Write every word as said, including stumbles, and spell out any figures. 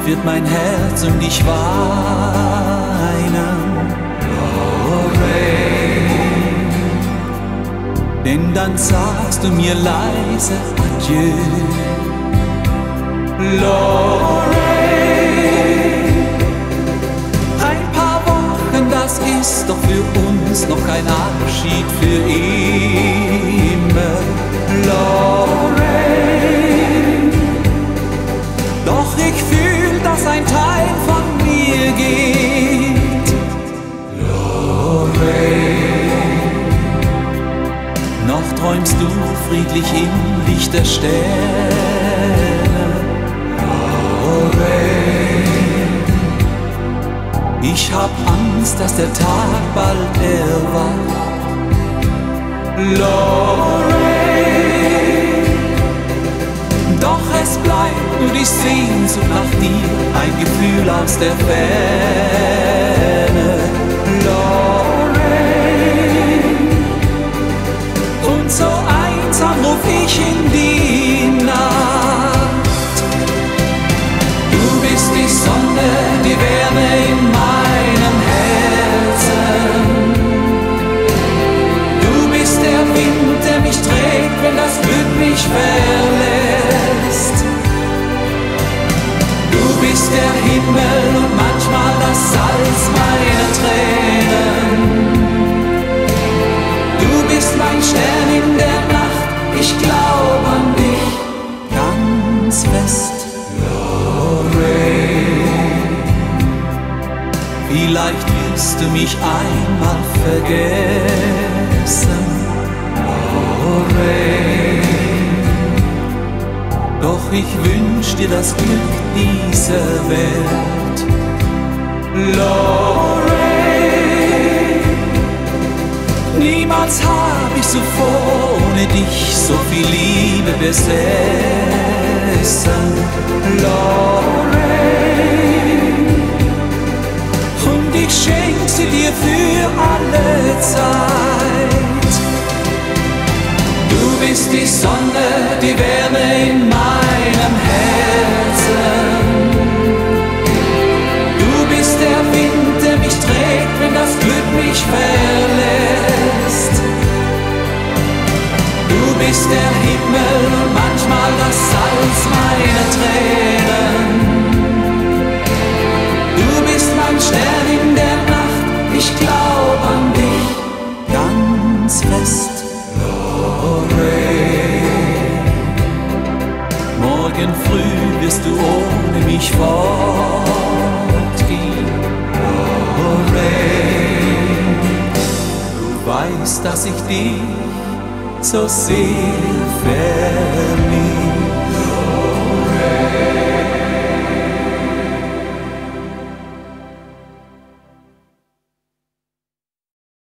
wird mein Herz um dich weinen. Lorraine, denn dann sagst du mir leise Adieu. Lorraine, ein paar Wochen, das ist doch für uns noch kein Abschied für immer. Lorraine, doch ich fühl, dass ein Teil von mir geht. Lorraine, noch träumst du friedlich im Licht der Sterne. Lorraine, ich hab Angst, dass der Tag bald erwacht. Lorraine, doch es bleibt nur die Sehnsucht nach dir, ein Gefühl aus der Ferne. Lorraine, und so einsam ruf ich in die Nacht. Du bist die Sonne, die Wärme in meinem Herzen. Du bist der Wind, der mich trägt, wenn das Glück mich verlässt. Du bist der Himmel und manchmal das Salz meiner Tränen. Du bist mein Stern in der Nacht, ich glaub an dich ganz fest. Lorraine, vielleicht wirst du mich einmal vergessen. Lorraine, doch ich wünsch dir das Glück dieser Welt. Lorraine, niemals hab ich zuvor ohne dich so viel Liebe besessen. Lorraine, und ich schenk sie dir für alle Zeit. Du bist die Sonne, die Wärme in meinem Herzen. Du bist der Wind, der mich trägt, wenn das Glück mich verlässt. Du bist der Himmel und manchmal das Salz meiner Tränen. Du bist mein Stern in der Nacht, ich glaub an dich ganz fest. Lorraine, morgen früh wirst du ohne mich fortgehen. Lorraine, du weißt, dass ich dich so sehr vermisse.